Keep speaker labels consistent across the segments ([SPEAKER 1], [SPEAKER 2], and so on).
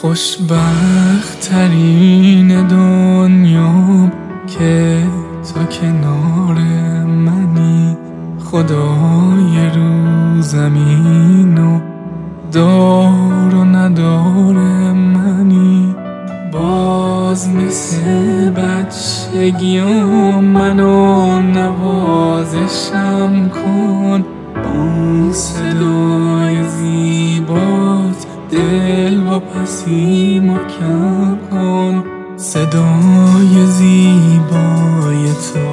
[SPEAKER 1] خوشبخت ترین دنیا که تو کنار منی، خدای رو زمین و دار و ندار منی. باز مثل بچگیام منو نوازشم کن، اون صدای زیبات دل و پسی محکم کن. صدای زیبای تو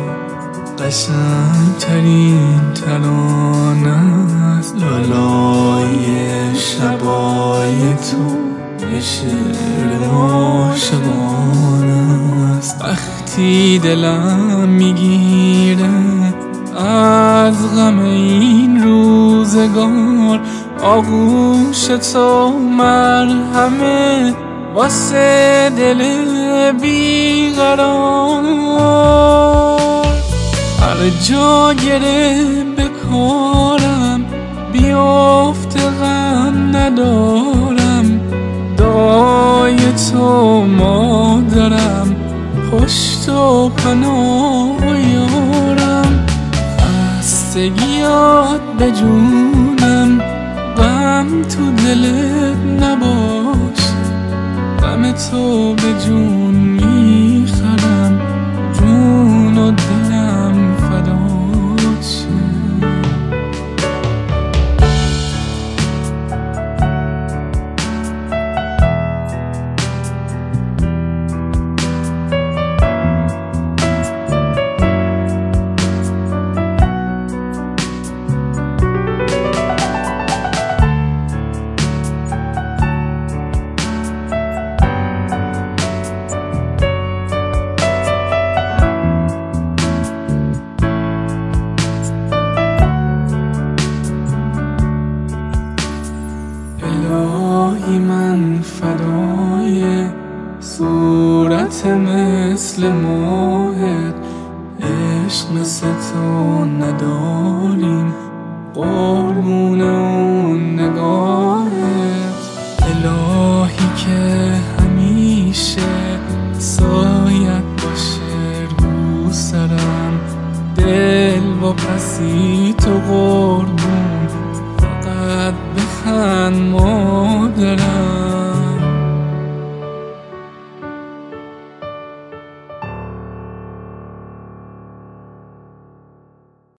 [SPEAKER 1] قشنگترین ترانه است، لالای شبای تو یه شعر عاشقانه است. وقتی دلم میگیره از غم این روزگار، آغوش تو مرهمه واسه دل بیقرار. هر جا گره به کارم بیافته غم ندارم، دعای تو مادرم پشت و پناه یارم. خستگیات به جونم، غم تو دلت نباش، غم تو به جون میخرم، جون و دلم فدات شه. الهی من فدای صورت مثل ماهت، عشق مثل تو نداریم قربون اون نگاهت. الهی که همیشه سایت باشه رو سرم، دل و پسی تو قربون فقط بخند مادرم.